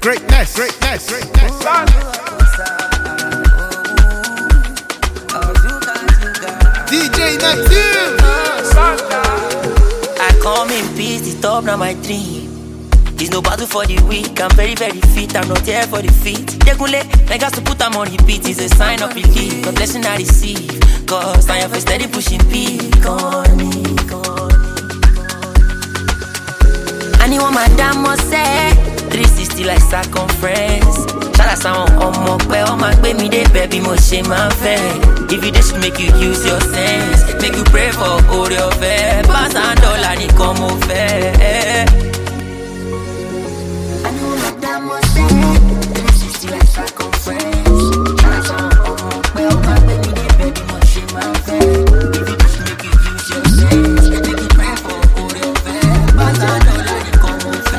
Greatness. DJ Neptune. I come in peace, the top now my dream. It's no battle for the weak, I'm very, very fit. I'm not here for the feet. Degunle, I got to put them on repeat. It's a sign of belief, a blessing I receive. Cause I am for steady pushing peak on me. Anyone my damn must say 360 like circumference. Shout out on my way, on my baby, they baby, mo shame my fair. If you just make you use your sense, make you pray for all your fair. Pass and all I need come over. Anyone my damn must say 360 like circumference. Shout out on my way, on my baby, they baby, mo shame my fair. If you just make you use your sense, make you pray for all your fair. Pass and all I need come over.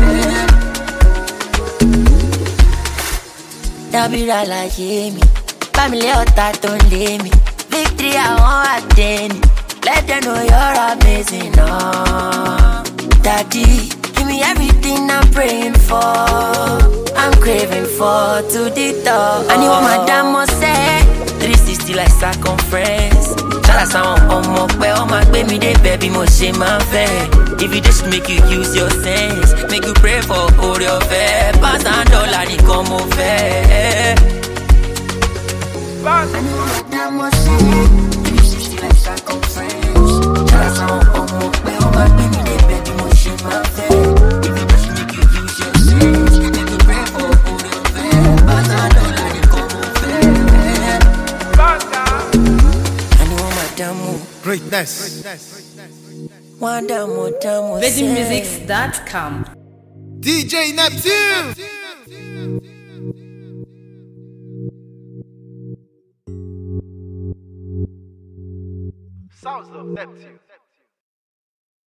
Dabira like me, family ọ̀tá tó ń lé mi. Victory àwọn àdéhùn, let them know you're amazing. Daddy, give me everything I'm praying for, I'm craving for to the top. Anyone my damn must say 360 like circumference. Shout out someone on my way, on my baby, they baby, mo shame my fair. If you just make you use your sense, make you pray for all your fair. Pass and all I need come over. I know what that must say 360 like circumference. Shout out someone on my way, on my baby, they baby, mo shame my fair. If you just make you use your sense, make you pray for all your fair. Pass and all I need come over. I know what that move. Greatness. VeggieMusics.com. DJ Neptune. Sounds of Neptune.